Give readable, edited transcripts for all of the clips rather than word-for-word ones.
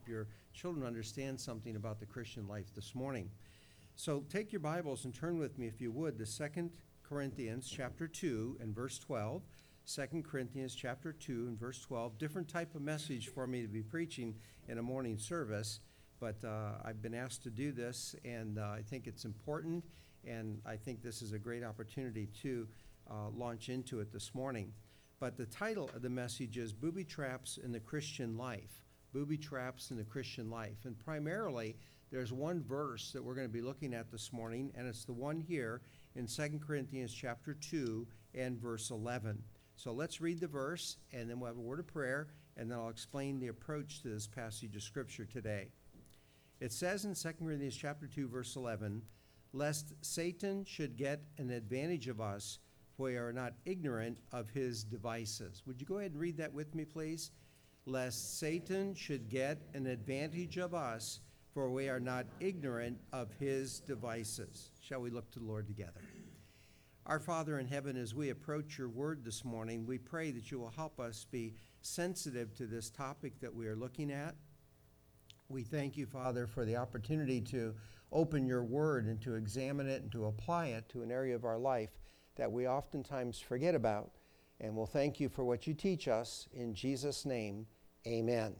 help your children understand something about the Christian life this morning. So take your Bibles and turn with me, if you would, to 2 Corinthians chapter 2 and verse 12. 2 Corinthians chapter 2 and verse 12. Different type of message for me to be preaching in a morning service, but I've been asked to do this, and I think it's important, and I think this is a great opportunity to launch into it this morning. But the title of the message is Booby Traps in the Christian Life. Booby Traps in the Christian Life. And primarily, there's one verse that we're going to be looking at this morning, and it's the one here in 2 Corinthians chapter 2 and verse 11. So let's read the verse, and then we'll have a word of prayer, and then I'll explain the approach to this passage of Scripture today. It says in 2 Corinthians chapter 2, verse 11, "Lest Satan should get an advantage of us, for we are not ignorant of his devices." Would you go ahead and read that with me, please? "Lest Satan should get an advantage of us, for we are not ignorant of his devices." Shall we look to the Lord together? Our Father in heaven, as we approach your word this morning, we pray that you will help us be sensitive to this topic that we are looking at. We thank you, Father, for the opportunity to open your word and to examine it and to apply it to an area of our life that we oftentimes forget about. And we'll thank you for what you teach us. In Jesus' name, amen.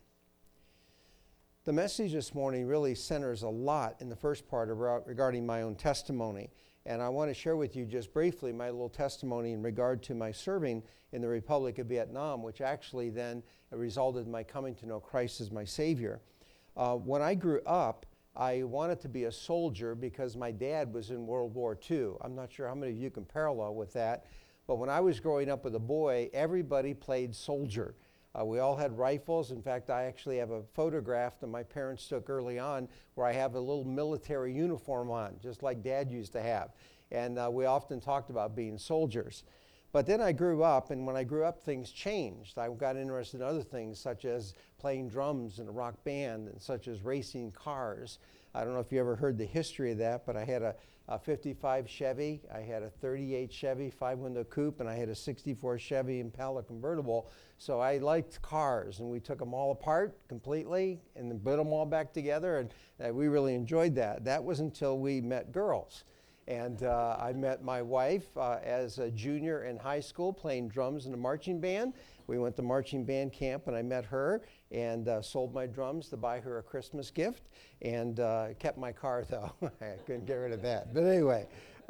The message this morning really centers a lot in the first part regarding my own testimony. And I want to share with you just briefly my little testimony in regard to my serving in the Republic of Vietnam, which actually then resulted in my coming to know Christ as my Savior. When I grew up, I wanted to be a soldier because my dad was in World War II. I'm not sure how many of you can parallel with that, but when I was growing up with a boy, everybody played soldier. We all had rifles. In fact, I actually have a photograph that my parents took early on where I have a little military uniform on, just like Dad used to have. And we often talked about being soldiers. But then I grew up, and when I grew up, things changed. I got interested in other things, such as playing drums in a rock band, and such as racing cars. I don't know if you ever heard the history of that, but I had a 55 Chevy, I had a 38 Chevy 5-window coupe, and I had a 64 Chevy Impala convertible. So I liked cars, and we took them all apart completely and then put them all back together, and we really enjoyed that. That was until we met girls. And I met my wife as a junior in high school playing drums in a marching band. We went to marching band camp, and I met her and sold my drums to buy her a Christmas gift, and kept my car, though. I couldn't get rid of that. But anyway,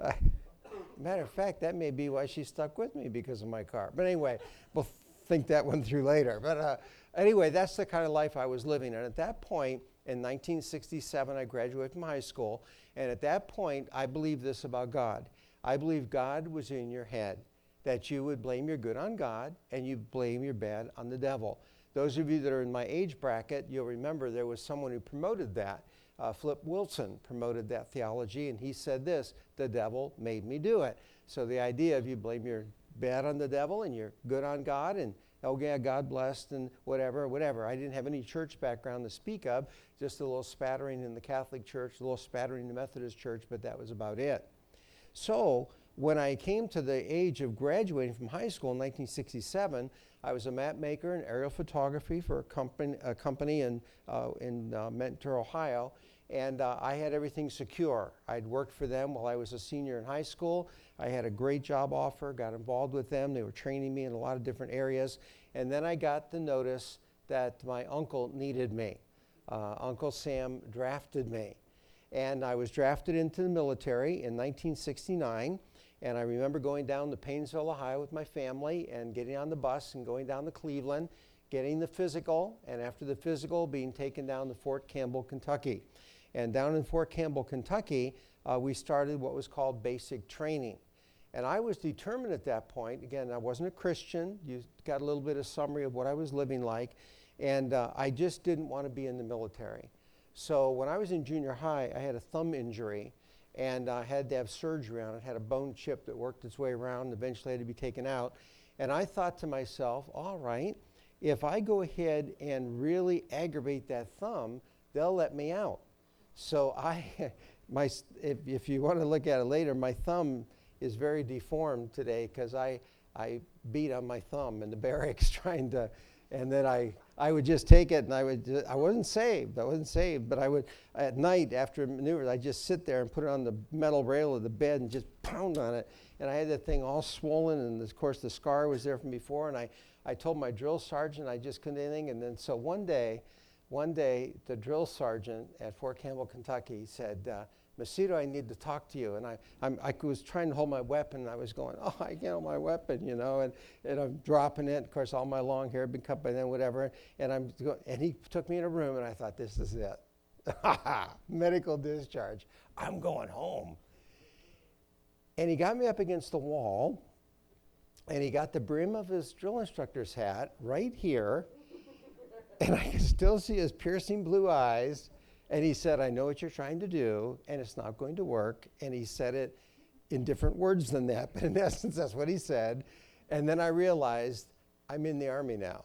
matter of fact, that may be why she stuck with me, because of my car. But anyway, we'll think that one through later. But anyway, that's the kind of life I was living. And at that point, in 1967, I graduated from high school, and at that point, I believed this about God. I believed God was in your head, that you would blame your good on God, and you blame your bad on the devil. Those of you that are in my age bracket, you'll remember there was someone who promoted that. Flip Wilson promoted that theology, and he said this: the devil made me do it. So the idea of you blame your bad on the devil and you're good on God, and oh yeah, God blessed and whatever. I didn't have any church background to speak of, just a little spattering in the Catholic Church, a little spattering in the Methodist Church, but that was about it. So when I came to the age of graduating from high school in 1967, I was a map maker in aerial photography for a company in Mentor, Ohio, and I had everything secure. I'd worked for them while I was a senior in high school. I had a great job offer, got involved with them. They were training me in a lot of different areas. And then I got the notice that my uncle needed me. Uncle Sam drafted me. And I was drafted into the military in 1969. And I remember going down to Paynesville, Ohio with my family and getting on the bus and going down to Cleveland, getting the physical, and after the physical, being taken down to Fort Campbell, Kentucky. And down in Fort Campbell, Kentucky, we started what was called basic training. And I was determined at that point, again, I wasn't a Christian, you got a little bit of summary of what I was living like, and I just didn't want to be in the military. So when I was in junior high, I had a thumb injury, and I had to have surgery on it. I had a bone chip that worked its way around and eventually had to be taken out. And I thought to myself, all right, if I go ahead and really aggravate that thumb, they'll let me out. So if you want to look at it later, my thumb is very deformed today because I beat on my thumb in the barracks trying to And then I would just take it, and I wasn't saved, but I would, at night after maneuvers, I'd just sit there and put it on the metal rail of the bed and just pound on it. And I had that thing all swollen, and of course the scar was there from before, and I told my drill sergeant I just couldn't do anything. And then so one day, the drill sergeant at Fort Campbell, Kentucky said, Macedo, I need to talk to you. And I was trying to hold my weapon, and I was going, oh, I can't hold my weapon, and I'm dropping it. Of course, all my long hair had been cut by then, whatever. And he took me in a room, and I thought, this is it. Medical discharge. I'm going home. And he got me up against the wall, and he got the brim of his drill instructor's hat right here, and I could still see his piercing blue eyes. And he said, I know what you're trying to do, and it's not going to work. And he said it in different words than that, but in essence, that's what he said. And then I realized I'm in the Army now.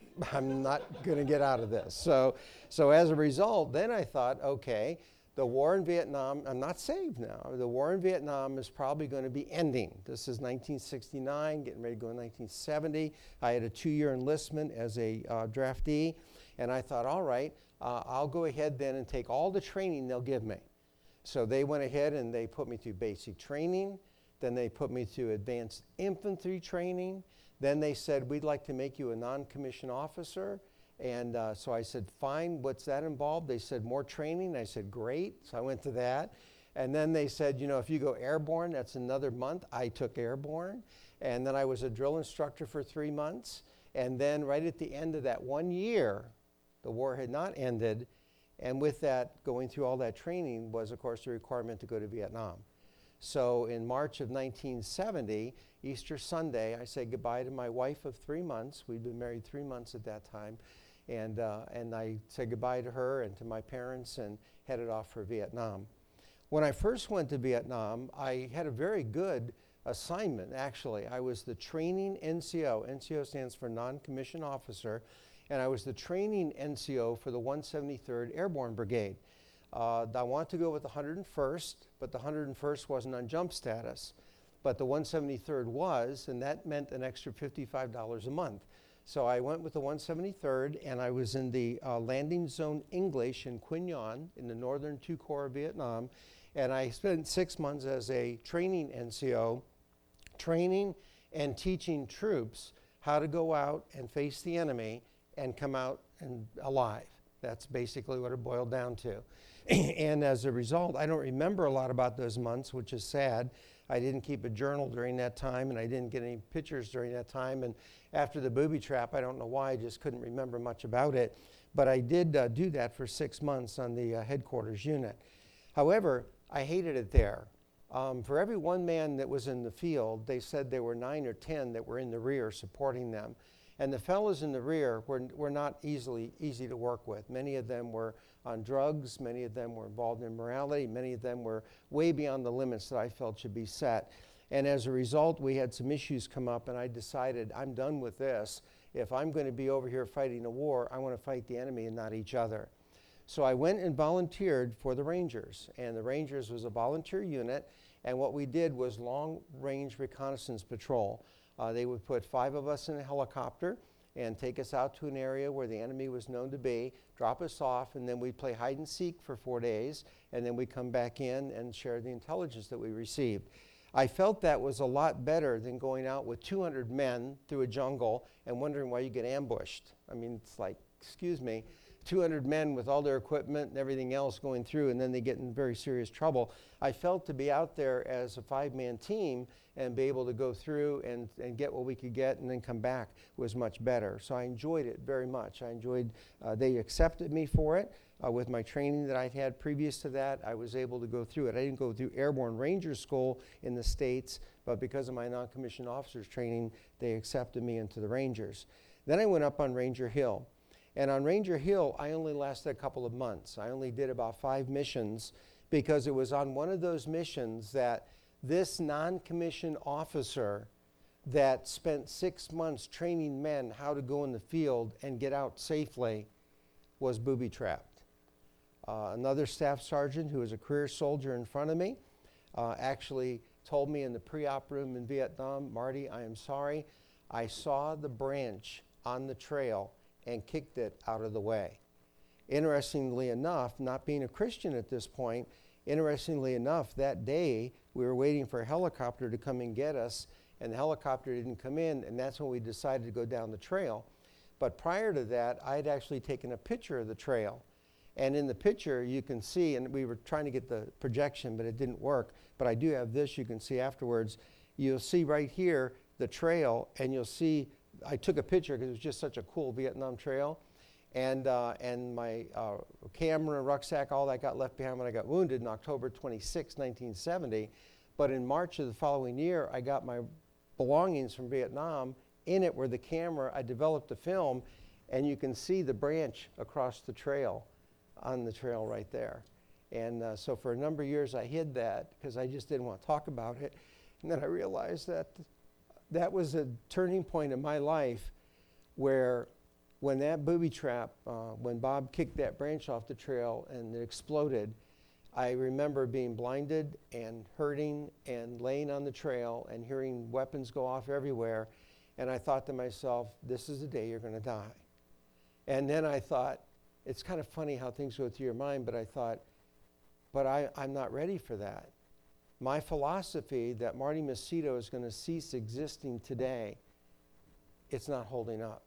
I'm not going to get out of this. So as a result, then I thought, okay, the war in Vietnam, I'm not saved now. The war in Vietnam is probably going to be ending. This is 1969, getting ready to go in 1970. I had a 2-year enlistment as a draftee, and I thought, all right, I'll go ahead then and take all the training they'll give me. So they went ahead and they put me through basic training. Then they put me through advanced infantry training. Then they said, we'd like to make you a non-commissioned officer. And so I said, fine, what's that involved? They said, more training. I said, great. So I went to that. And then they said, if you go airborne, that's another month. I took airborne. And then I was a drill instructor for 3 months. And then right at the end of that 1 year, the war had not ended. And with that, going through all that training was, of course, the requirement to go to Vietnam. So in March of 1970, Easter Sunday, I said goodbye to my wife of 3 months. We'd been married 3 months at that time. And I said goodbye to her and to my parents and headed off for Vietnam. When I first went to Vietnam, I had a very good assignment, actually. I was the training NCO. NCO stands for Non-Commissioned Officer. And I was the training NCO for the 173rd Airborne Brigade. I want to go with the 101st, but the 101st wasn't on jump status. But the 173rd was, and that meant an extra $55 a month. So I went with the 173rd, and I was in the Landing Zone English in Quy Nhon in the northern 2 Corps of Vietnam. And I spent 6 months as a training NCO, training and teaching troops how to go out and face the enemy and come out and alive. That's basically what it boiled down to. And as a result, I don't remember a lot about those months, which is sad. I didn't keep a journal during that time, and I didn't get any pictures during that time. And after the booby trap, I don't know why, I just couldn't remember much about it. But I did do that for 6 months on the headquarters unit. However, I hated it there. For every one man that was in the field, they said there were 9 or 10 that were in the rear supporting them. And the fellows in the rear were not easy to work with. Many of them were on drugs. Many of them were involved in immorality. Many of them were way beyond the limits that I felt should be set. And as a result, we had some issues come up, and I decided I'm done with this. If I'm going to be over here fighting a war, I want to fight the enemy and not each other. So I went and volunteered for the Rangers. And the Rangers was a volunteer unit. And what we did was long-range reconnaissance patrol. They would put 5 of us in a helicopter and take us out to an area where the enemy was known to be, drop us off, and then we'd play hide and seek for 4 days, and then we'd come back in and share the intelligence that we received. I felt that was a lot better than going out with 200 men through a jungle and wondering why you get ambushed. I mean, it's like, excuse me, 200 men with all their equipment and everything else going through, and then they get in very serious trouble. I felt to be out there as a 5-man team and be able to go through and get what we could get and then come back was much better. So I enjoyed it very much. I enjoyed, they accepted me for it. With my training that I'd had previous to that, I was able to go through it. I didn't go through Airborne Ranger School in the States, but because of my non-commissioned officers training, they accepted me into the Rangers. Then I went up on Ranger Hill. And on Ranger Hill, I only lasted a couple of months. I only did about 5 missions because it was on one of those missions that this non-commissioned officer that spent 6 months training men how to go in the field and get out safely was booby-trapped. Another staff sergeant who was a career soldier in front of me actually told me in the pre-op room in Vietnam, Marty, I am sorry, I saw the branch on the trail and kicked it out of the way. Interestingly enough, not being a Christian at this point, interestingly enough, that day we were waiting for a helicopter to come and get us, and the helicopter didn't come in, and that's when we decided to go down the trail. But prior to that, I had actually taken a picture of the trail. And in the picture, you can see, and we were trying to get the projection, but it didn't work. But I do have this you can see afterwards. You'll see right here the trail, and you'll see, I took a picture because it was just such a cool Vietnam trail. And my camera, rucksack, all that got left behind when I got wounded in October 26, 1970. But in March of the following year, I got my belongings from Vietnam. In it were the camera. I developed the film, and you can see the branch across the trail, on the trail right there. And so for a number of years, I hid that because I just didn't want to talk about it. And then I realized that that was a turning point in my life where when that booby trap, when Bob kicked that branch off the trail and it exploded, I remember being blinded and hurting and laying on the trail and hearing weapons go off everywhere. And I thought to myself, this is the day you're going to die. And then I thought, it's kind of funny how things go through your mind, but I thought, but I'm not ready for that. My philosophy that Marty Macedo is going to cease existing today, it's not holding up.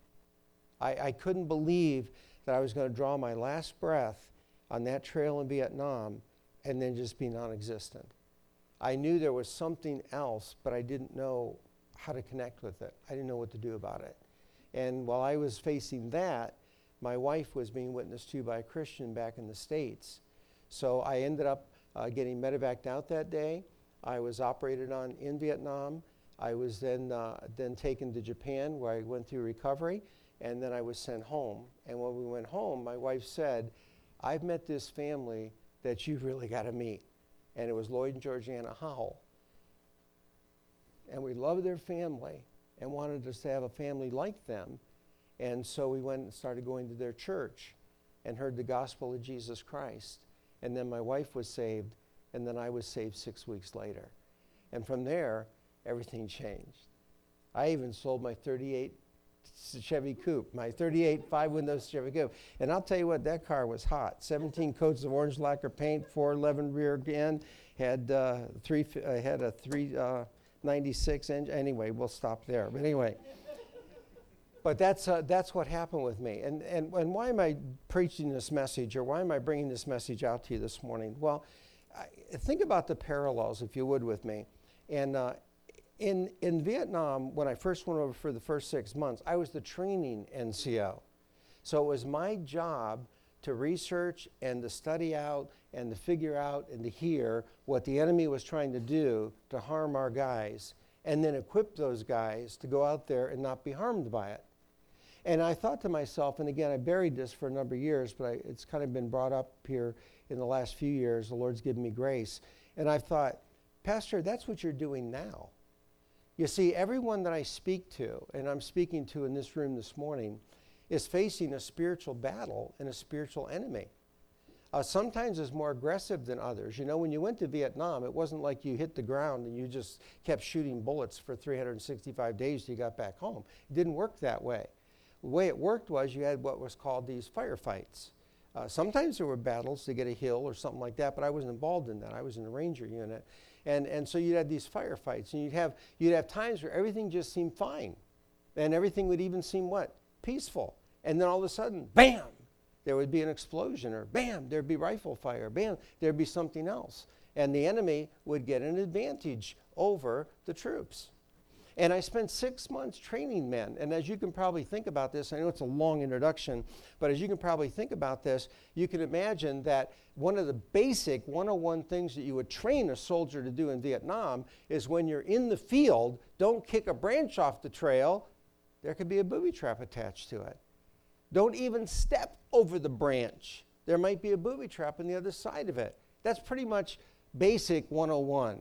I couldn't believe that I was going to draw my last breath on that trail in Vietnam and then just be non-existent. I knew there was something else, but I didn't know how to connect with it. I didn't know what to do about it. And while I was facing that, my wife was being witnessed to by a Christian back in the States. So I ended up getting medevaced out that day. I was operated on in Vietnam. I was then taken to Japan, where I went through recovery, and then I was sent home. And when we went home, my wife said, I've met this family that you've really got to meet. And it was Lloyd and Georgiana Howell. And we loved their family and wanted us to have a family like them. And so we went and started going to their church and heard the gospel of Jesus Christ. And then my wife was saved, and then I was saved 6 weeks later. And from there, everything changed. I even sold my 38 Chevy Coupe, my 38 five-window Chevy Coupe. And I'll tell you what, that car was hot. 17 coats of orange lacquer paint, 411 rear end, had a 396 engine. Anyway, we'll stop there. But anyway. But that's what happened with me. And why am I preaching this message, or why am I bringing this message out to you this morning? Well, think about the parallels, if you would, with me. And in Vietnam, when I first went over for the first 6 months, I was the training NCO. So it was my job to research and to study out and to figure out and to hear what the enemy was trying to do to harm our guys, and then equip those guys to go out there and not be harmed by it. And I thought to myself, and again, I buried this for a number of years, but it's kind of been brought up here in the last few years. The Lord's given me grace. And I thought, Pastor, that's what you're doing now. You see, everyone that I speak to, and I'm speaking to in this room this morning, is facing a spiritual battle and a spiritual enemy. Sometimes it's more aggressive than others. You know, when you went to Vietnam, it wasn't like you hit the ground and you just kept shooting bullets for 365 days till you got back home. It didn't work that way. The way it worked was you had what was called these firefights. Sometimes there were battles to get a hill or something like that, but I wasn't involved in that. I was in the Ranger unit. And so you'd have these firefights, and you'd have times where everything just seemed fine. And everything would even seem what? Peaceful. And then all of a sudden, bam, there would be an explosion, or bam, there'd be rifle fire, bam, there'd be something else. And the enemy would get an advantage over the troops. And I spent 6 months training men. And as you can probably think about this, I know it's a long introduction, but as you can probably think about this, you can imagine that one of the basic 101 things that you would train a soldier to do in Vietnam is when you're in the field, don't kick a branch off the trail. There could be a booby trap attached to it. Don't even step over the branch. There might be a booby trap on the other side of it. That's pretty much basic 101.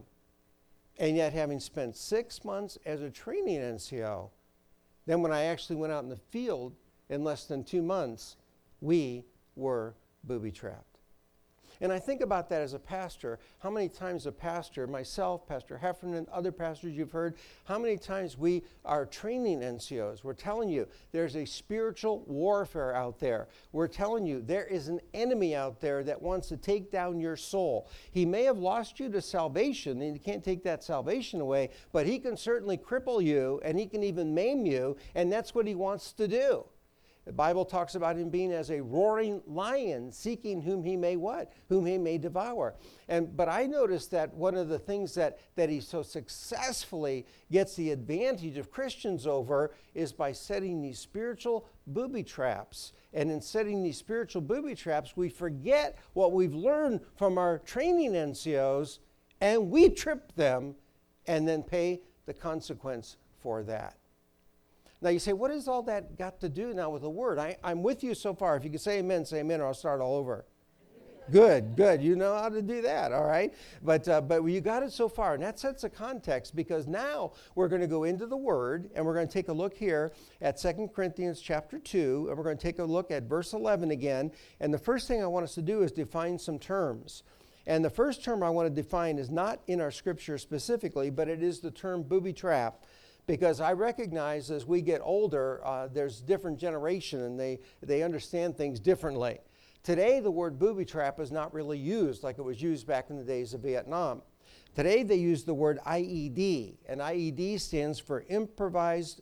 And yet, having spent 6 months as a training NCO, then when I actually went out in the field in less than 2 months, we were booby trapped. And I think about that as a pastor. How many times a pastor, myself, Pastor Heffernan, other pastors you've heard, how many times we are training NCOs. We're telling you there's a spiritual warfare out there. We're telling you there is an enemy out there that wants to take down your soul. He may have lost you to salvation, and you can't take that salvation away, but he can certainly cripple you, and he can even maim you, and that's what he wants to do. The Bible talks about him being as a roaring lion, seeking whom he may what? Whom he may devour. But I noticed that one of the things that he so successfully gets the advantage of Christians over is by setting these spiritual booby traps. And in setting these spiritual booby traps, we forget what we've learned from our training NCOs, and we trip them and then pay the consequence for that. Now you say, what has all that got to do now with the word? I'm with you so far. If you can say amen, or I'll start all over. Good. You know how to do that, all right? But you got it so far, and that sets a context, because now we're going to go into the word, and we're going to take a look here at 2 Corinthians chapter 2, and we're going to take a look at verse 11 again. And the first thing I want us to do is define some terms. And the first term I want to define is not in our scripture specifically, but it is the term booby trap. Because I recognize as we get older, there's different generation, and they understand things differently. Today, the word booby trap is not really used like it was used back in the days of Vietnam. Today, they use the word IED, and IED stands for improvised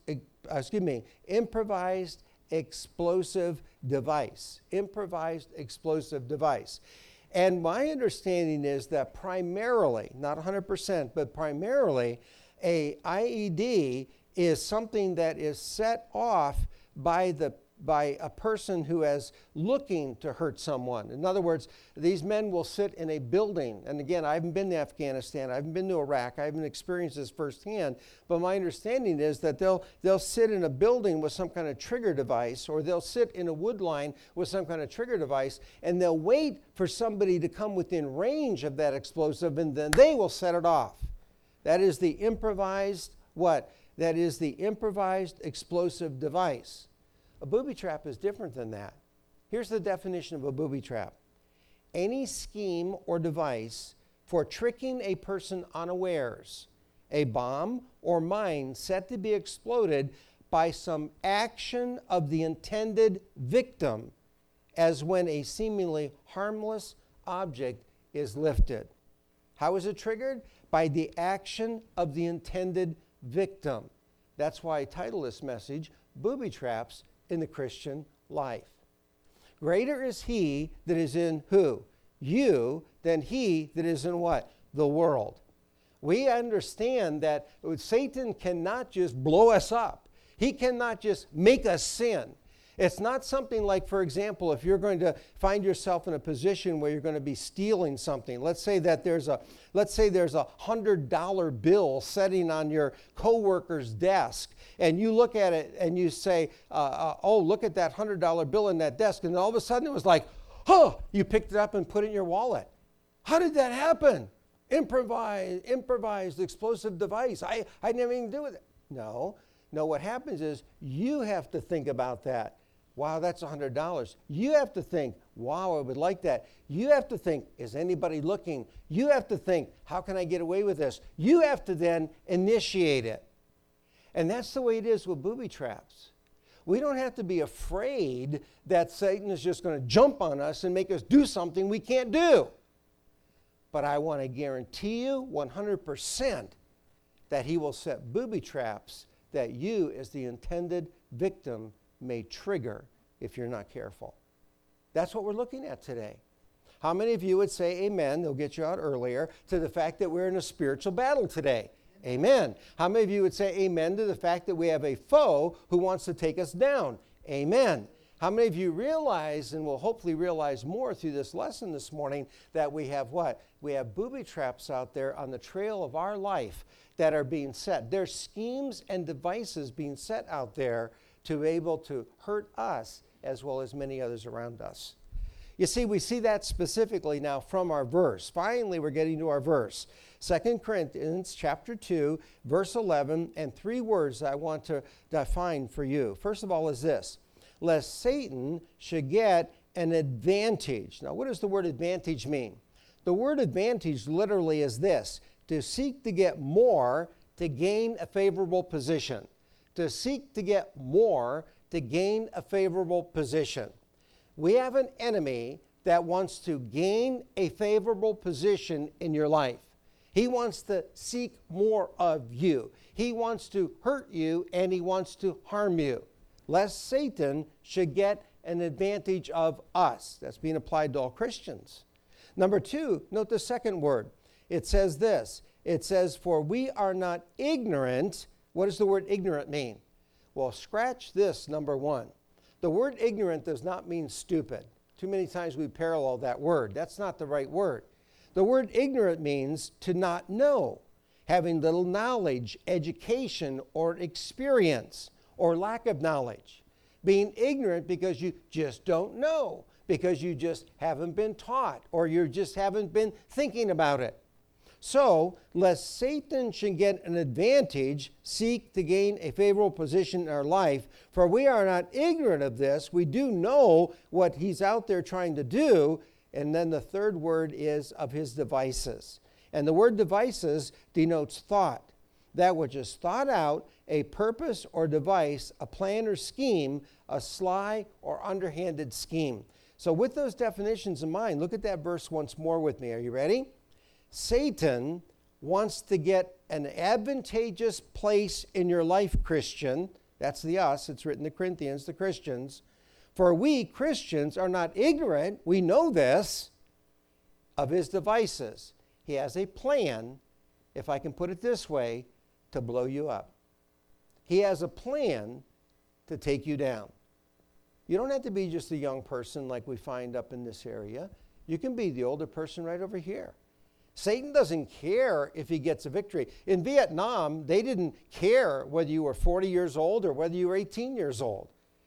explosive device. Improvised explosive device. And my understanding is that primarily, not 100%, but primarily, a IED is something that is set off by a person who is looking to hurt someone. In other words, these men will sit in a building. And again, I haven't been to Afghanistan. I haven't been to Iraq. I haven't experienced this firsthand. But my understanding is that they'll sit in a building with some kind of trigger device, or they'll sit in a wood line with some kind of trigger device, and they'll wait for somebody to come within range of that explosive, and then they will set it off. That is the improvised what? That is the improvised explosive device. A booby trap is different than that. Here's the definition of a booby trap. Any scheme or device for tricking a person unawares, a bomb or mine set to be exploded by some action of the intended victim, as when a seemingly harmless object is lifted. How is it triggered? By the action of the intended victim. That's why I title this message, Booby Traps in the Christian Life. Greater is he that is in who? You, than he that is in what? The world. We understand that Satan cannot just blow us up. He cannot just make us sin. It's not something like, for example, if you're going to find yourself in a position where you're going to be stealing something. Let's say there's a $100 bill sitting on your coworker's desk, and you look at it and you say, "Oh, look at that $100 bill in that desk," and all of a sudden it was like, "Oh!" You picked it up and put it in your wallet. How did that happen? Improvised explosive device. I didn't have anything to do with it. No. What happens is you have to think about that. Wow, that's $100. You have to think, wow, I would like that. You have to think, is anybody looking? You have to think, how can I get away with this? You have to then initiate it. And that's the way it is with booby traps. We don't have to be afraid that Satan is just going to jump on us and make us do something we can't do. But I want to guarantee you 100% that he will set booby traps that you, as the intended victim, may trigger if you're not careful. That's what we're looking at today. How many of you would say amen, they'll get you out earlier, to the fact that we're in a spiritual battle today? Amen. How many of you would say amen to the fact that we have a foe who wants to take us down? Amen. How many of you realize, and will hopefully realize more through this lesson this morning, that we have what? We have booby traps out there on the trail of our life that are being set. There's schemes and devices being set out there to be able to hurt us as well as many others around us. You see, we see that specifically now from our verse. Finally, we're getting to our verse. 2 Corinthians chapter 2, verse 11, and 3 words that I want to define for you. First of all is this: lest Satan should get an advantage. Now, what does the word advantage mean? The word advantage literally is this: to seek to get more to gain a favorable position. To seek to get more to gain a favorable position. We have an enemy that wants to gain a favorable position in your life. He wants to seek more of you. He wants to hurt you and he wants to harm you, lest Satan should get an advantage of us. That's being applied to all Christians. Number two, note the second word. It says this. It says, for we are not ignorant. What does the word ignorant mean? Well, scratch this, number one. The word ignorant does not mean stupid. Too many times we parallel that word. That's not the right word. The word ignorant means to not know, having little knowledge, education, or experience, or lack of knowledge. Being ignorant because you just don't know, because you just haven't been taught, or you just haven't been thinking about it. So, lest Satan should get an advantage, seek to gain a favorable position in our life, for we are not ignorant of this. We do know what he's out there trying to do. And then the third word is of his devices. And the word devices denotes thought. That which is thought out, a purpose or device, a plan or scheme, a sly or underhanded scheme. So with those definitions in mind, look at that verse once more with me. Are you ready? Satan wants to get an advantageous place in your life, Christian. That's the us. It's written to Corinthians, the Christians. For we Christians are not ignorant, we know this, of his devices. He has a plan, if I can put it this way, to blow you up. He has a plan to take you down. You don't have to be just a young person like we find up in this area. You can be the older person right over here. Satan doesn't care if he gets a victory. In Vietnam, they didn't care whether you were 40 years old or whether you were 18 years old.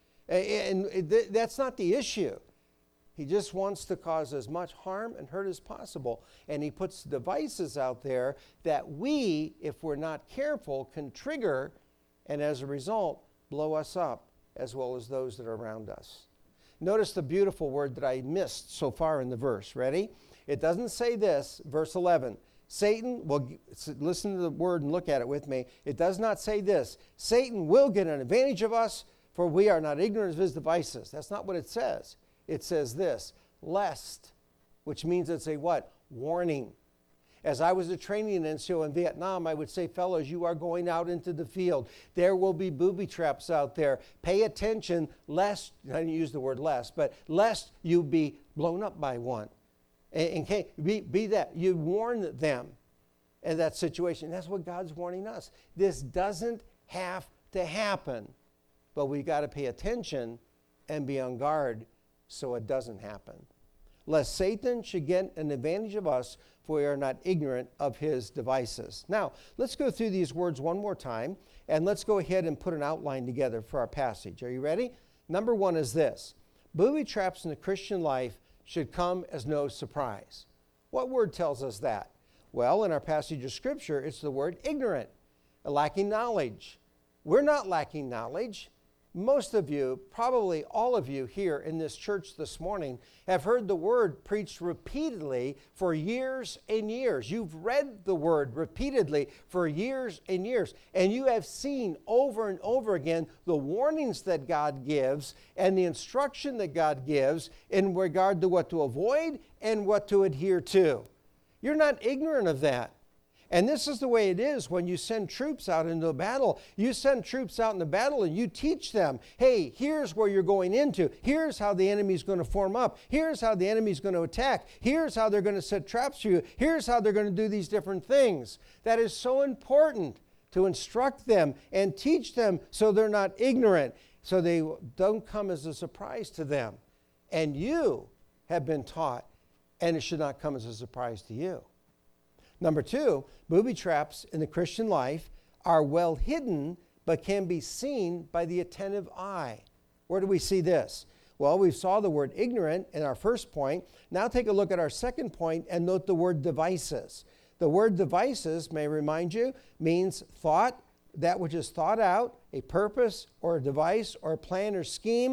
And that's not the issue. He just wants to cause as much harm and hurt as possible. And he puts devices out there that we, if we're not careful, can trigger and as a result, blow us up as well as those that are around us. Notice the beautiful word that I missed so far in the verse. Ready? It doesn't say this, verse 11. Satan will, listen to the word and look at it with me. It does not say this. Satan will get an advantage of us, for we are not ignorant of his devices. That's not what it says. It says this, lest, which means it's a what? Warning. As I was a training NCO in Vietnam, I would say, fellows, you are going out into the field. There will be booby traps out there. Pay attention, lest, I didn't use the word lest, but lest you be blown up by one. And be that. You warn them in that situation. That's what God's warning us. This doesn't have to happen, but we've got to pay attention and be on guard so it doesn't happen. Lest Satan should get an advantage of us, for we are not ignorant of his devices. Now, let's go through these words one more time, and let's go ahead and put an outline together for our passage. Are you ready? Number one is this. Booby traps in the Christian life should come as no surprise. What word tells us that? Well, in our passage of Scripture, it's the word ignorant, lacking knowledge. We're not lacking knowledge. Most of you, probably all of you here in this church this morning, have heard the word preached repeatedly for years and years. You've read the word repeatedly for years and years, and you have seen over and over again the warnings that God gives and the instruction that God gives in regard to what to avoid and what to adhere to. You're not ignorant of that. And this is the way it is when you send troops out into a battle. You send troops out in the battle and you teach them, hey, here's where you're going into. Here's how the enemy's going to form up. Here's how the enemy's going to attack. Here's how they're going to set traps for you. Here's how they're going to do these different things. That is so important to instruct them and teach them so they're not ignorant, so they don't come as a surprise to them. And you have been taught, and it should not come as a surprise to you. Number two, booby traps in the Christian life are well hidden, but can be seen by the attentive eye. Where do we see this? Well, we saw the word ignorant in our first point. Now take a look at our second point and note the word devices. The word devices, may I remind you, means thought, that which is thought out, a purpose or a device or a plan or scheme,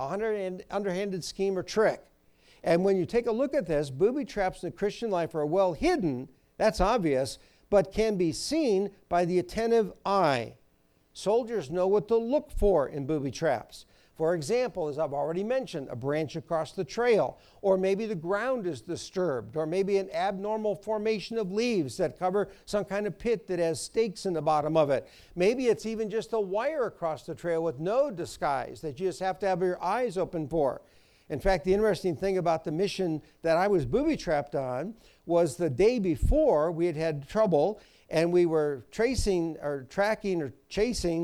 underhanded scheme or trick. And when you take a look at this, booby traps in the Christian life are well hidden, that's obvious, but can be seen by the attentive eye. Soldiers know what to look for in booby traps. For example, as I've already mentioned, a branch across the trail, or maybe the ground is disturbed, or maybe an abnormal formation of leaves that cover some kind of pit that has stakes in the bottom of it. Maybe it's even just a wire across the trail with no disguise that you just have to have your eyes open for. In fact, the interesting thing about the mission that I was booby-trapped on was the day before we had had trouble, and we were tracking or chasing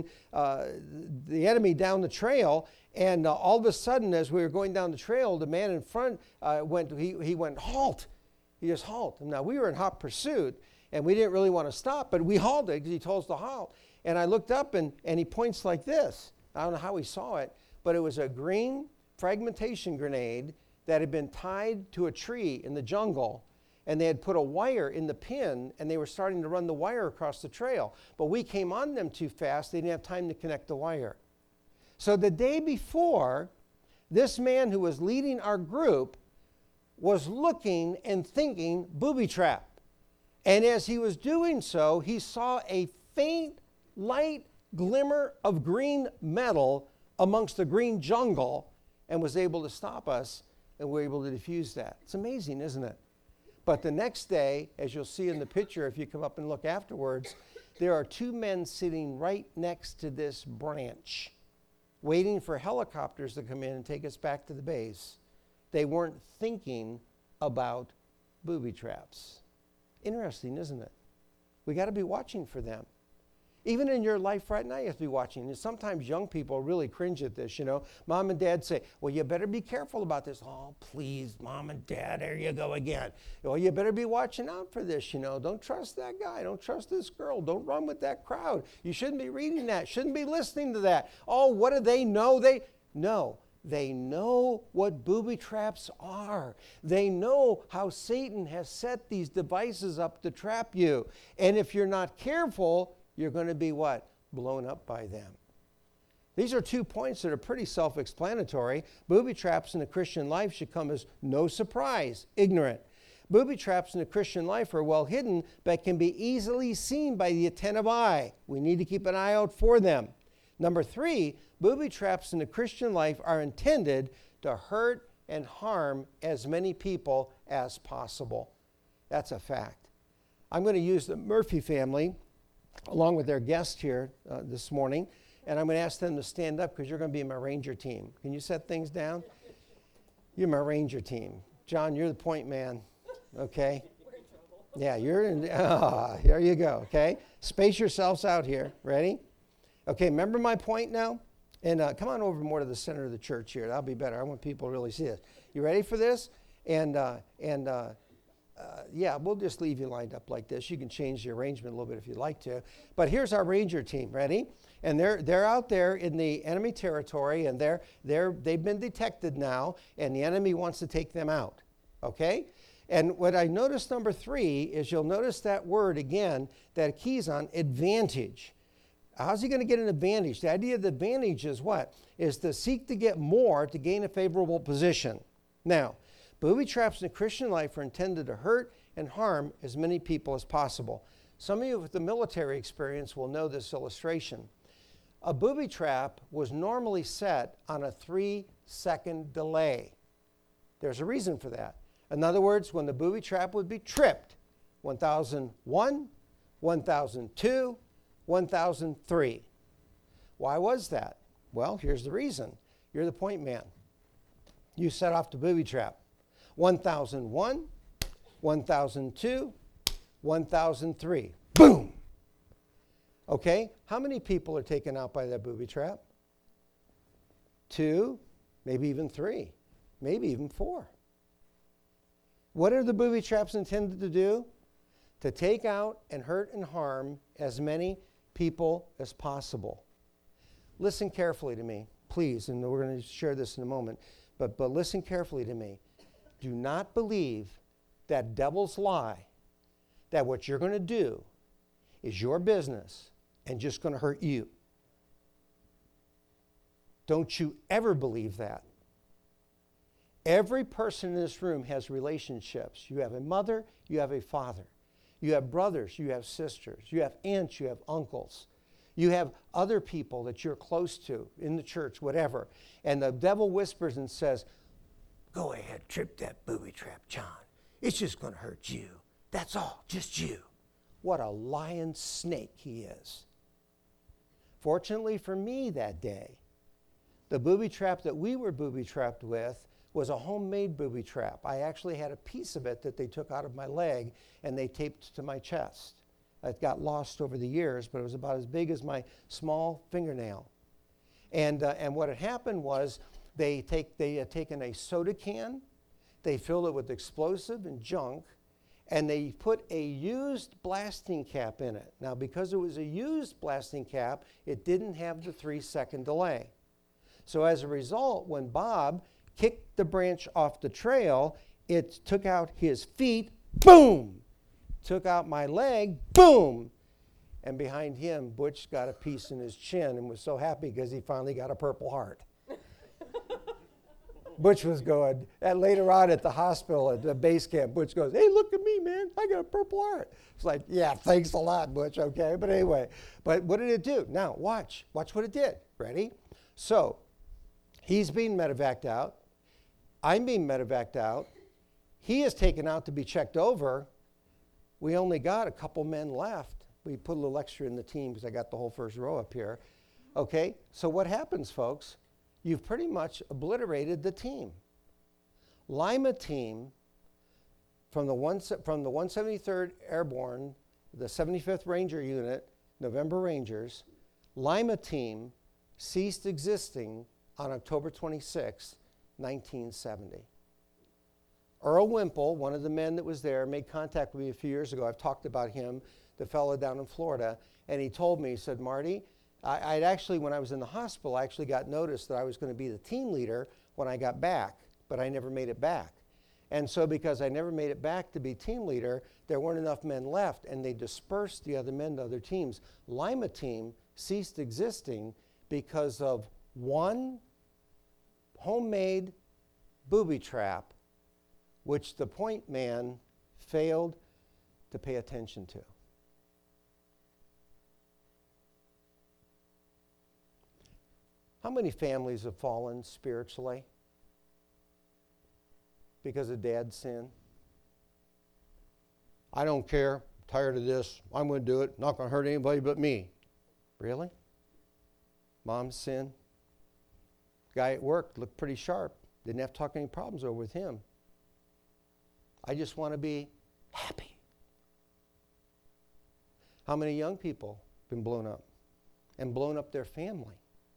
the enemy down the trail. And all of a sudden, as we were going down the trail, the man in front he went, halt. He just halt. Now, we were in hot pursuit, and we didn't really want to stop, but we halted because he told us to halt. And I looked up, and he points like this. I don't know how he saw it, but it was a green fragmentation grenade that had been tied to a tree in the jungle, and they had put a wire in the pin, and they were starting to run the wire across the trail. But we came on them too fast. They didn't have time to connect the wire. So the day before, this man who was leading our group was looking and thinking booby trap. And as he was doing so, he saw a faint light glimmer of green metal amongst the green jungle and was able to stop us, and we were able to defuse that. It's amazing, isn't it? But the next day, as you'll see in the picture, if you come up and look afterwards, there are two men sitting right next to this branch, waiting for helicopters to come in and take us back to the base. They weren't thinking about booby traps. Interesting, isn't it? We got to be watching for them. Even in your life right now, you have to be watching. And sometimes young people really cringe at this, you know. Mom and dad say, well, you better be careful about this. Oh, please, mom and dad, there you go again. Well, you better be watching out for this, you know. Don't trust that guy. Don't trust this girl. Don't run with that crowd. You shouldn't be reading that. Shouldn't be listening to that. Oh, what do they know? They know what booby traps are. They know how Satan has set these devices up to trap you. And if you're not careful, you're going to be what? Blown up by them. These are 2 points that are pretty self-explanatory. Booby traps in the Christian life should come as no surprise, ignorant. Booby traps in the Christian life are well hidden, but can be easily seen by the attentive eye. We need to keep an eye out for them. Number 3, booby traps in the Christian life are intended to hurt and harm as many people as possible. That's a fact. I'm going to use the Murphy family along with their guest here this morning, and I'm going to ask them to stand up because you're going to be my ranger team. Can you set things down? You're my ranger team. John, you're the point man, okay? We're in trouble. Yeah, you're in, there you go, okay? Space yourselves out here. Ready? Okay, remember my point now? And come on over more to the center of the church here. That'll be better. I want people to really see this. You ready for this? Yeah, we'll just leave you lined up like this. You can change the arrangement a little bit if you'd like to. But here's our ranger team. Ready? And they're out there in the enemy territory, and they've been detected now, and the enemy wants to take them out. Okay? And what I noticed, number 3, is you'll notice that word again that keys on advantage. How's he going to get an advantage? The idea of the advantage is what? Is to seek to get more to gain a favorable position. Now, booby traps in the Christian life are intended to hurt and harm as many people as possible. Some of you with the military experience will know this illustration. A booby trap was normally set on a 3-second delay. There's a reason for that. In other words, when the booby trap would be tripped, 1001, 1002, 1003. Why was that? Well, here's the reason. You're the point man. You set off the booby trap. 1001, 1002, 1003. Boom! Okay, how many people are taken out by that booby trap? 2, maybe even 3, maybe even 4. What are the booby traps intended to do? To take out and hurt and harm as many people as possible. Listen carefully to me, please, and we're going to share this in a moment, but listen carefully to me. Do not believe that devil's lie that what you're going to do is your business and just going to hurt you. Don't you ever believe that. Every person in this room has relationships. You have a mother, you have a father. You have brothers, you have sisters. You have aunts, you have uncles. You have other people that you're close to in the church, whatever. And the devil whispers and says, go ahead, trip that booby trap, John. It's just going to hurt you. That's all, just you. What a lion snake he is. Fortunately for me that day, the booby trap that we were booby trapped with was a homemade booby trap. I actually had a piece of it that they took out of my leg and they taped to my chest. It got lost over the years, but it was about as big as my small fingernail. And what had happened was they had taken a soda can, they filled it with explosive and junk, and they put a used blasting cap in it. Now, because it was a used blasting cap, it didn't have the 3-second delay. So as a result, when Bob kicked the branch off the trail, it took out his feet, boom! Took out my leg, boom! And behind him, Butch got a piece in his chin and was so happy because he finally got a Purple Heart. Butch was going, and later on at the hospital, at the base camp, Butch goes, hey, look at me, man, I got a Purple Heart. It's like, yeah, thanks a lot, Butch, okay? But anyway, but what did it do? Now, watch what it did. Ready? So, he's being medevaced out. I'm being medevaced out. He is taken out to be checked over. We only got a couple men left. We put a little extra in the team because I got the whole first row up here. Okay, so what happens, folks? You've pretty much obliterated the team. Lima team from the 173rd Airborne, the 75th Ranger Unit, November Rangers, Lima team ceased existing on October 26, 1970. Earl Wimple, one of the men that was there, made contact with me a few years ago. I've talked about him, the fellow down in Florida, and he told me, he said, Marty, I'd actually, when I was in the hospital, I actually got notice that I was going to be the team leader when I got back, but I never made it back. And so because I never made it back to be team leader, there weren't enough men left, and they dispersed the other men to other teams. Lima team ceased existing because of one homemade booby trap, which the point man failed to pay attention to. How many families have fallen spiritually because of dad's sin? I don't care. I'm tired of this. I'm going to do it. Not going to hurt anybody but me. Really? Mom's sin? Guy at work looked pretty sharp. Didn't have to talk any problems over with him. I just want to be happy. How many young people have been blown up and blown up their family?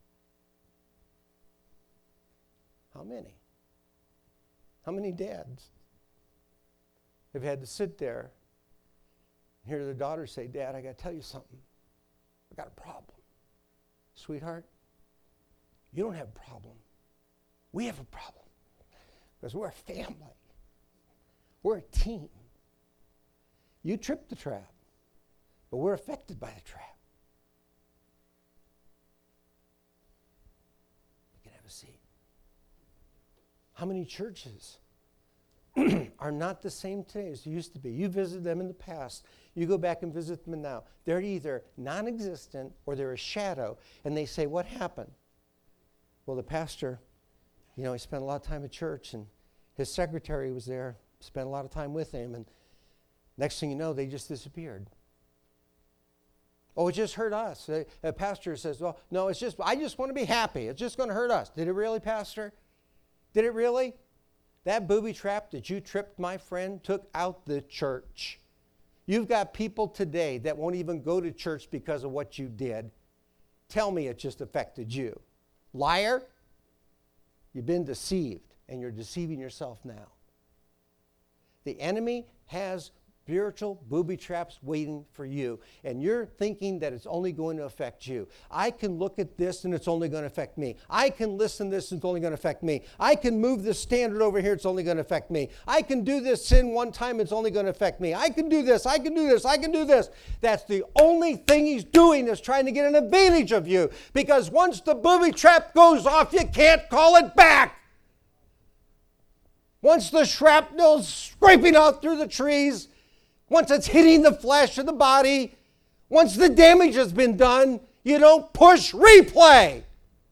How many? How many dads have had to sit there and hear their daughter say, Dad, I got to tell you something. I got a problem. Sweetheart, you don't have a problem. We have a problem because we're a family. We're a team. You tripped the trap, but we're affected by the trap. You can have a seat. How many churches are not the same today as they used to be? You visited them in the past. You go back and visit them now. They're either non-existent or they're a shadow. And they say, what happened? Well, the pastor, he spent a lot of time at church, and his secretary was there, spent a lot of time with him, and next thing you know, they just disappeared. Oh, it just hurt us. A pastor says, well, no, I just want to be happy. It's just going to hurt us. Did it really, Pastor? Did it really? That booby trap that you tripped, my friend, took out the church. You've got people today that won't even go to church because of what you did. Tell me it just affected you. Liar, you've been deceived, and you're deceiving yourself now. The enemy has spiritual booby traps waiting for you. And you're thinking that it's only going to affect you. I can look at this and it's only going to affect me. I can listen to this and it's only going to affect me. I can move this standard over here, it's only going to affect me. I can do this sin one time, it's only going to affect me. I can do this, I can do this, I can do this. That's the only thing he's doing, is trying to get an advantage of you. Because once the booby trap goes off, you can't call it back. Once the shrapnel's scraping out through the trees, once it's hitting the flesh of the body, once the damage has been done, you don't push replay.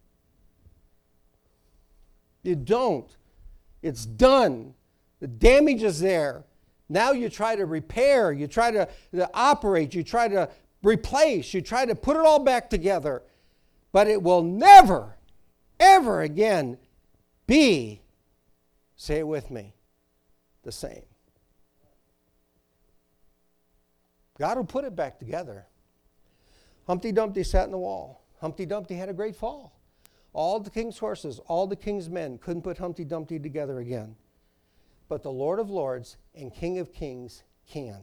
You don't. It's done. The damage is there. Now you try to repair, you try to operate, you try to replace, you try to put it all back together. But it will never, ever again be, say it with me, the same. God will put it back together. Humpty Dumpty sat in the wall. Humpty Dumpty had a great fall. All the king's horses, all the king's men couldn't put Humpty Dumpty together again. But the Lord of Lords and King of Kings can.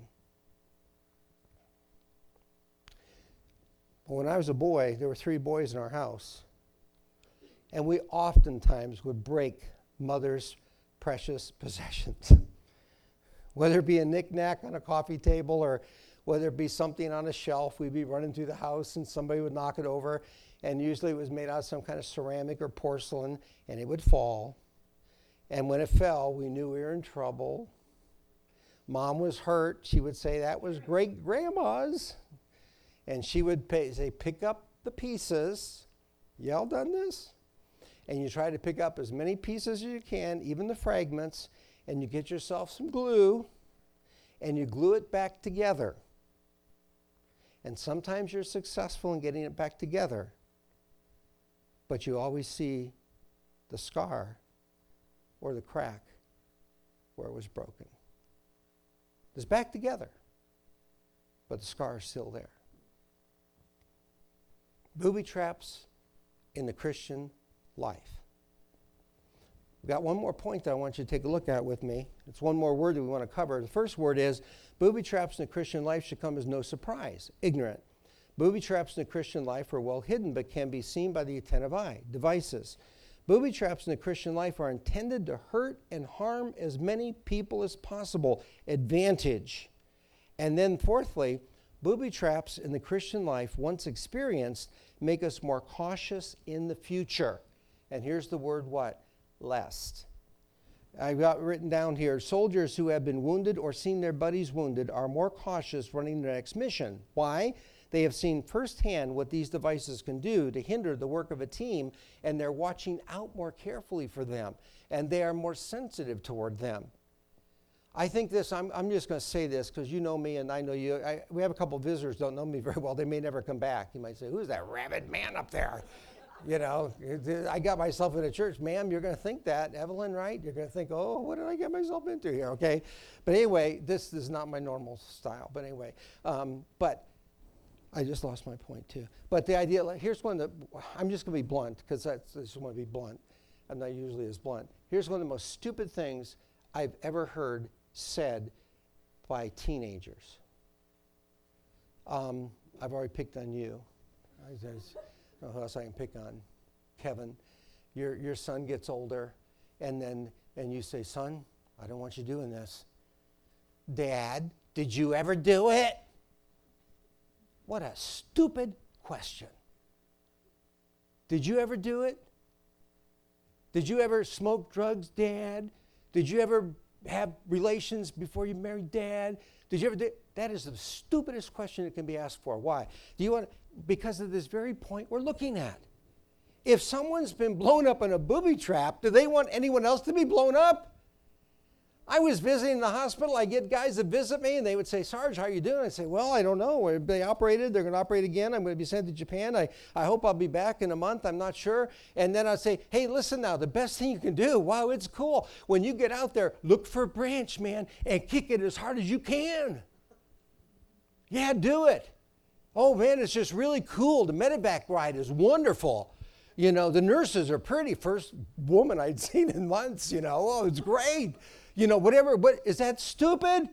When I was a boy, there were 3 boys in our house. And we oftentimes would break mother's precious possessions. Whether it be a knick-knack on a coffee table or whether it be something on a shelf, we'd be running through the house and somebody would knock it over. And usually it was made out of some kind of ceramic or porcelain, and it would fall. And when it fell, we knew we were in trouble. Mom was hurt. She would say, that was great-grandma's. And she would say, pick up the pieces. Y'all done this? And you try to pick up as many pieces as you can, even the fragments, and you get yourself some glue, and you glue it back together. And sometimes you're successful in getting it back together, but you always see the scar or the crack where it was broken. It's back together, but the scar is still there. Booby traps in the Christian life. We've got one more point that I want you to take a look at with me. It's one more word that we want to cover. The first word is, booby traps in the Christian life should come as no surprise. Ignorant. Booby traps in the Christian life are well hidden but can be seen by the attentive eye. Devices. Booby traps in the Christian life are intended to hurt and harm as many people as possible. Advantage. And then fourthly, booby traps in the Christian life, once experienced, make us more cautious in the future. And here's the word what? Lest. I've got written down here, soldiers who have been wounded or seen their buddies wounded are more cautious running their next mission. Why? They have seen firsthand what these devices can do to hinder the work of a team, and they're watching out more carefully for them, and they are more sensitive toward them. I think this, I'm just going to say this because you know me and I know you. We have a couple of visitors who don't know me very well. They may never come back. You might say, who's that rabid man up there? You know, I got myself in a church. Ma'am, you're going to think that. Evelyn, right? You're going to think, oh, what did I get myself into here? Okay. But anyway, this is not my normal style. But anyway, but I just lost my point too. But the idea, here's one that, I'm just going to be blunt because I just want to be blunt. I'm not usually as blunt. Here's one of the most stupid things I've ever heard said by teenagers. I've already picked on you. I don't know who else I can pick on. Kevin, your son gets older, and you say, son, I don't want you doing this. Dad, did you ever do it? What a stupid question. Did you ever do it? Did you ever smoke drugs, Dad? Did you ever have relations before you married, Dad? Did you ever do? That is the stupidest question that can be asked for. Why? Because of this very point we're looking at. If someone's been blown up in a booby trap, do they want anyone else to be blown up? I was visiting the hospital. I get guys that visit me, and they would say, Sarge, how are you doing? I say, well, I don't know. They operated. They're going to operate again. I'm going to be sent to Japan. I hope I'll be back in a month. I'm not sure. And then I'd say, hey, listen now, the best thing you can do, wow, it's cool. When you get out there, look for a branch, man, and kick it as hard as you can. Yeah, do it. Oh, man, it's just really cool. The medevac ride is wonderful. You know, the nurses are pretty. First woman I'd seen in months, you know. Oh, it's great. You know, whatever. But is that stupid?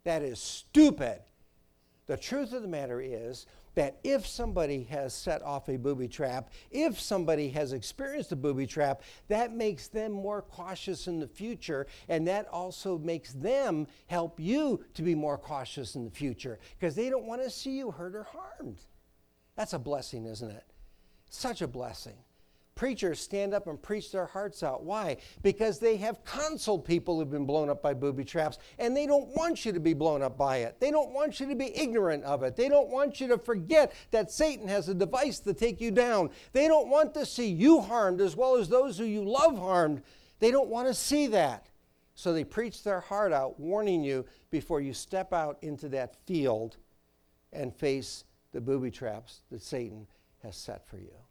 That is stupid. The truth of the matter is that if somebody has set off a booby trap, if somebody has experienced a booby trap, that makes them more cautious in the future, and that also makes them help you to be more cautious in the future because they don't want to see you hurt or harmed. That's a blessing, isn't it? Such a blessing. Preachers stand up and preach their hearts out. Why? Because they have counseled people who've been blown up by booby traps, and they don't want you to be blown up by it. They don't want you to be ignorant of it. They don't want you to forget that Satan has a device to take you down. They don't want to see you harmed as well as those who you love harmed. They don't want to see that. So they preach their heart out, warning you before you step out into that field and face the booby traps that Satan has set for you.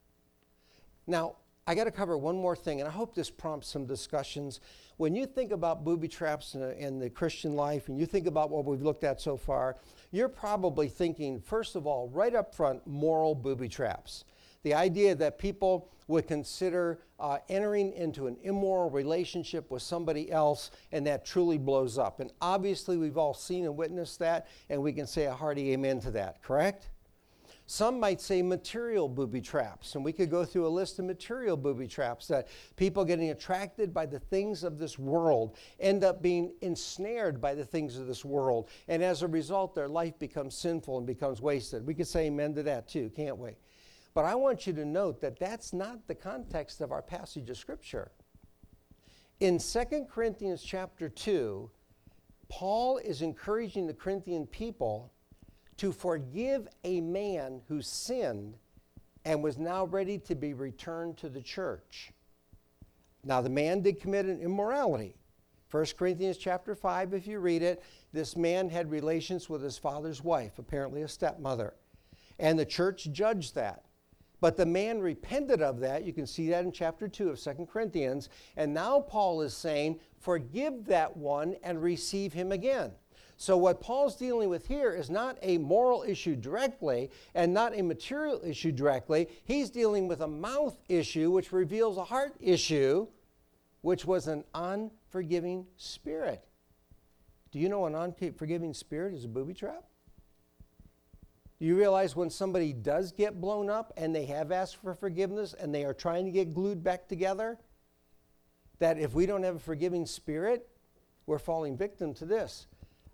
Now, I got to cover one more thing, and I hope this prompts some discussions. When you think about booby traps in the Christian life, and you think about what we've looked at so far, you're probably thinking, first of all, right up front, moral booby traps. The idea that people would consider entering into an immoral relationship with somebody else, and that truly blows up. And obviously, we've all seen and witnessed that, and we can say a hearty amen to that, correct? Some might say material booby traps, and we could go through a list of material booby traps that people getting attracted by the things of this world end up being ensnared by the things of this world, and as a result, their life becomes sinful and becomes wasted. We could say amen to that too, can't we? But I want you to note that that's not the context of our passage of Scripture. In 2 Corinthians chapter 2, Paul is encouraging the Corinthian people to forgive a man who sinned and was now ready to be returned to the church. Now, the man did commit an immorality. 1 Corinthians chapter 5, if you read it, this man had relations with his father's wife, apparently a stepmother. And the church judged that. But the man repented of that. You can see that in chapter 2 of 2 Corinthians. And now Paul is saying, forgive that one and receive him again. So what Paul's dealing with here is not a moral issue directly and not a material issue directly. He's dealing with a mouth issue which reveals a heart issue, which was an unforgiving spirit. Do you know an unforgiving spirit is a booby trap? Do you realize when somebody does get blown up and they have asked for forgiveness and they are trying to get glued back together, that if we don't have a forgiving spirit, we're falling victim to this.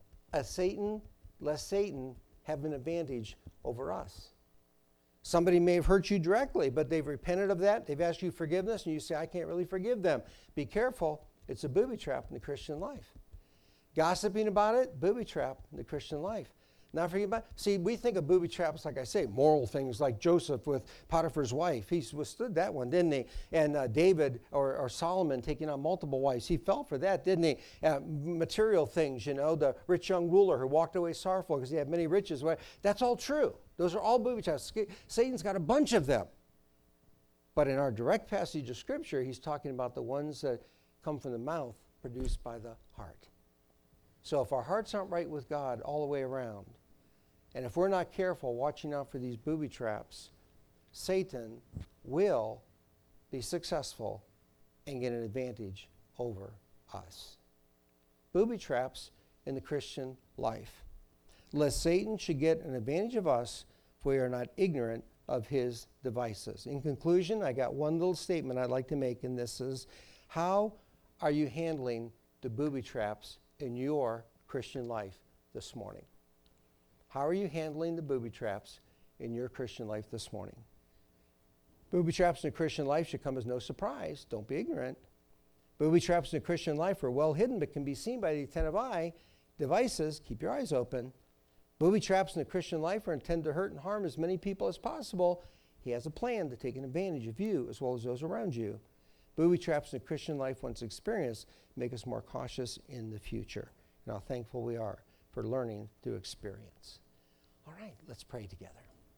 Lest Satan have an advantage over us. Somebody may have hurt you directly, but they've repented of that. They've asked you forgiveness, and you say, I can't really forgive them. Be careful. It's a booby trap in the Christian life. Gossiping about it, booby trap in the Christian life. Not forget about it. See, we think of booby traps, like I say, moral things like Joseph with Potiphar's wife. He withstood that one, didn't he? And David or Solomon taking on multiple wives. He fell for that, didn't he? Material things, you know, the rich young ruler who walked away sorrowful because he had many riches. That's all true. Those are all booby traps. Satan's got a bunch of them. But in our direct passage of Scripture, he's talking about the ones that come from the mouth produced by the heart. So if our hearts aren't right with God all the way around, and if we're not careful watching out for these booby traps, Satan will be successful and get an advantage over us. Booby traps in the Christian life. Lest Satan should get an advantage of us if we are not ignorant of his devices. In conclusion, I got one little statement I'd like to make, and this is, how are you handling the booby traps in your Christian life this morning? How are you handling the booby traps in your Christian life this morning? Booby traps in a Christian life should come as no surprise. Don't be ignorant. Booby traps in a Christian life are well hidden but can be seen by the attentive eye. Devices, keep your eyes open. Booby traps in a Christian life are intended to hurt and harm as many people as possible. He has a plan to take an advantage of you as well as those around you. Booby traps in a Christian life, once experienced, make us more cautious in the future. And how thankful we are for learning through experience. All right, let's pray together.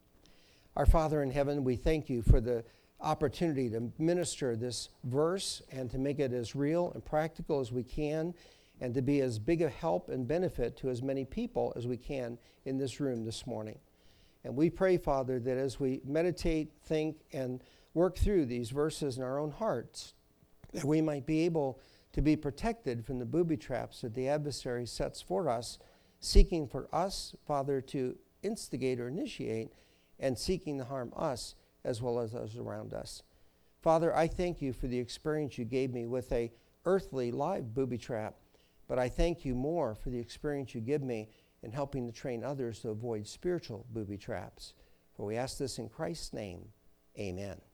Our Father in heaven, we thank you for the opportunity to minister this verse and to make it as real and practical as we can and to be as big a help and benefit to as many people as we can in this room this morning. And we pray, Father, that as we meditate, think, and work through these verses in our own hearts, that we might be able to be protected from the booby traps that the adversary sets for us, seeking for us, Father, to instigate or initiate, and seeking to harm us as well as those around us. Father, I thank you for the experience you gave me with a earthly live booby trap, but I thank you more for the experience you give me in helping to train others to avoid spiritual booby traps. For we ask this in Christ's name, amen.